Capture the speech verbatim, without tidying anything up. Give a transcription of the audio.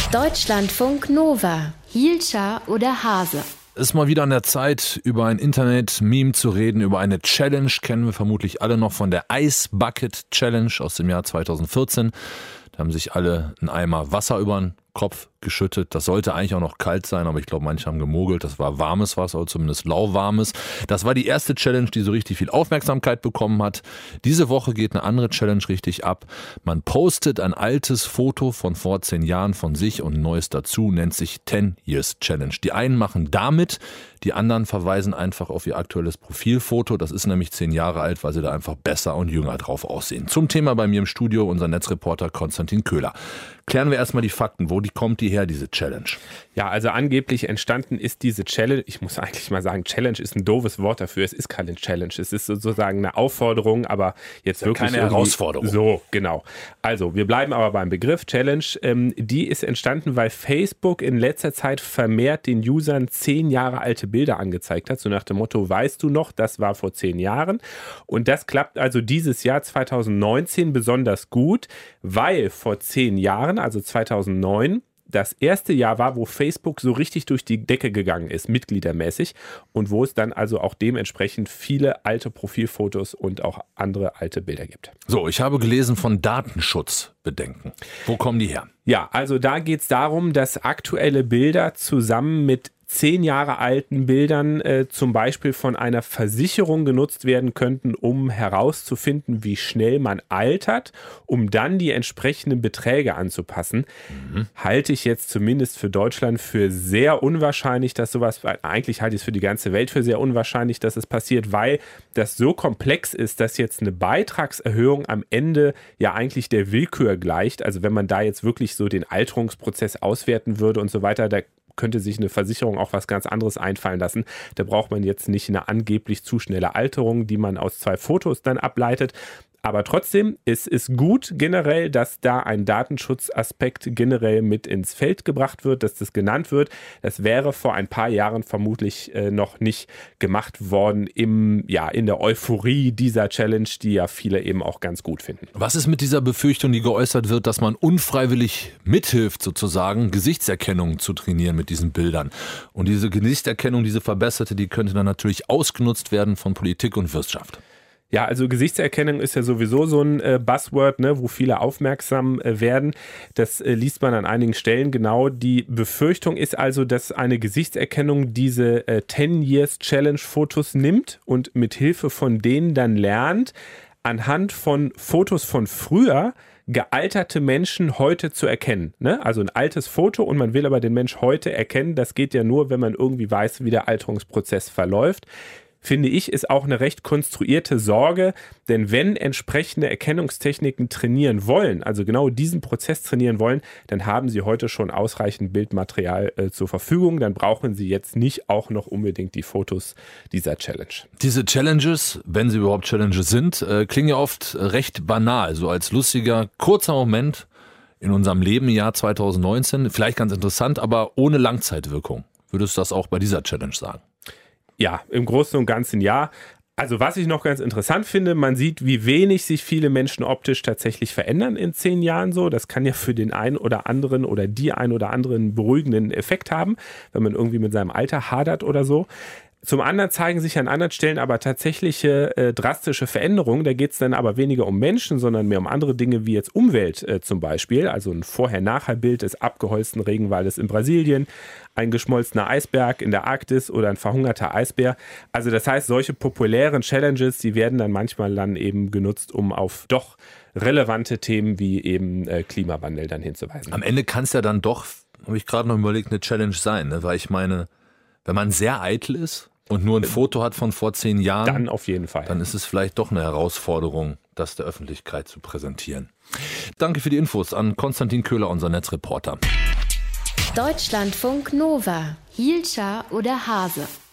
Deutschlandfunk Nova. Hielscher oder Hase? Es ist mal wieder an der Zeit, über ein Internet-Meme zu reden, über eine Challenge, kennen wir vermutlich alle noch von der Ice Bucket Challenge aus dem Jahr zweitausendvierzehn. Da haben sich alle einen Eimer Wasser über den Kopf geschüttet. Das sollte eigentlich auch noch kalt sein, aber ich glaube, manche haben gemogelt. Das war warmes Wasser, oder zumindest lauwarmes. Das war die erste Challenge, die so richtig viel Aufmerksamkeit bekommen hat. Diese Woche geht eine andere Challenge richtig ab. Man postet ein altes Foto von vor zehn Jahren von sich und ein neues dazu, nennt sich Ten Years Challenge. Die einen machen damit, die anderen verweisen einfach auf ihr aktuelles Profilfoto. Das ist nämlich zehn Jahre alt, weil sie da einfach besser und jünger drauf aussehen. Zum Thema bei mir im Studio unser Netzreporter Konstantin Köhler. Klären wir erstmal die Fakten. Wo die kommt die her, diese Challenge? Ja, also angeblich entstanden ist diese Challenge, ich muss eigentlich mal sagen, Challenge ist ein doofes Wort dafür. Es ist keine Challenge, es ist sozusagen eine Aufforderung, aber jetzt ja, wirklich keine Herausforderung. So, genau. Also, wir bleiben aber beim Begriff Challenge. Ähm, die ist entstanden, weil Facebook in letzter Zeit vermehrt den Usern zehn Jahre alte Bilder angezeigt hat. So nach dem Motto, weißt du noch, das war vor zehn Jahren. Und das klappt also dieses Jahr zweitausendneunzehn besonders gut, weil vor zehn Jahren, also zweitausendneun, das erste Jahr war, wo Facebook so richtig durch die Decke gegangen ist, mitgliedermäßig, und wo es dann also auch dementsprechend viele alte Profilfotos und auch andere alte Bilder gibt. So, ich habe gelesen von Datenschutzbedenken. Wo kommen die her? Ja, also da geht es darum, dass aktuelle Bilder zusammen mit zehn Jahre alten Bildern äh, zum Beispiel von einer Versicherung genutzt werden könnten, um herauszufinden, wie schnell man altert, um dann die entsprechenden Beträge anzupassen. Mhm. Halte ich jetzt zumindest für Deutschland für sehr unwahrscheinlich, dass sowas, eigentlich halte ich es für die ganze Welt für sehr unwahrscheinlich, dass es passiert, weil das so komplex ist, dass jetzt eine Beitragserhöhung am Ende ja eigentlich der Willkür gleicht. Also wenn man da jetzt wirklich so den Alterungsprozess auswerten würde und so weiter, da könnte sich eine Versicherung auch was ganz anderes einfallen lassen. Da braucht man jetzt nicht eine angeblich zu schnelle Alterung, die man aus zwei Fotos dann ableitet. Aber trotzdem, es ist gut generell, dass da ein Datenschutzaspekt generell mit ins Feld gebracht wird, dass das genannt wird. Das wäre vor ein paar Jahren vermutlich äh, noch nicht gemacht worden im, ja, in der Euphorie dieser Challenge, die ja viele eben auch ganz gut finden. Was ist mit dieser Befürchtung, die geäußert wird, dass man unfreiwillig mithilft, sozusagen Gesichtserkennung zu trainieren mit diesen Bildern? Und diese Gesichtserkennung, diese verbesserte, die könnte dann natürlich ausgenutzt werden von Politik und Wirtschaft. Ja, also Gesichtserkennung ist ja sowieso so ein äh, Buzzword, ne, wo viele aufmerksam äh, werden. Das äh, liest man an einigen Stellen genau. Die Befürchtung ist also, dass eine Gesichtserkennung diese äh, Ten Years Challenge Fotos nimmt und mit Hilfe von denen dann lernt, anhand von Fotos von früher gealterte Menschen heute zu erkennen. Ne? Also ein altes Foto und man will aber den Mensch heute erkennen. Das geht ja nur, wenn man irgendwie weiß, wie der Alterungsprozess verläuft. Finde ich, ist auch eine recht konstruierte Sorge, denn wenn entsprechende Erkennungstechniken trainieren wollen, also genau diesen Prozess trainieren wollen, dann haben sie heute schon ausreichend Bildmaterial äh, zur Verfügung, dann brauchen sie jetzt nicht auch noch unbedingt die Fotos dieser Challenge. Diese Challenges, wenn sie überhaupt Challenges sind, äh, klingen ja oft recht banal, so als lustiger, kurzer Moment in unserem Leben im Jahr zweitausendneunzehn, vielleicht ganz interessant, aber ohne Langzeitwirkung. Würdest du das auch bei dieser Challenge sagen? Ja, im Großen und Ganzen ja. Also was ich noch ganz interessant finde, man sieht, wie wenig sich viele Menschen optisch tatsächlich verändern in zehn Jahren so. Das kann ja für den einen oder anderen oder die einen oder anderen beruhigenden Effekt haben, wenn man irgendwie mit seinem Alter hadert oder so. Zum anderen zeigen sich an anderen Stellen aber tatsächliche äh, drastische Veränderungen. Da geht es dann aber weniger um Menschen, sondern mehr um andere Dinge wie jetzt Umwelt äh, zum Beispiel. Also ein Vorher-Nachher-Bild des abgeholzten Regenwaldes in Brasilien, ein geschmolzener Eisberg in der Arktis oder ein verhungerter Eisbär. Also das heißt, solche populären Challenges, die werden dann manchmal dann eben genutzt, um auf doch relevante Themen wie eben äh, Klimawandel dann hinzuweisen. Am Ende kann es ja dann doch, habe ich gerade noch überlegt, eine Challenge sein, ne? Weil ich meine, wenn man sehr eitel ist und nur ein Foto hat von vor zehn Jahren, dann auf jeden Fall. Dann ist es vielleicht doch eine Herausforderung, das der Öffentlichkeit zu präsentieren. Danke für die Infos an Konstantin Köhler, unser Netzreporter. Deutschlandfunk Nova. Hielscher oder Hase?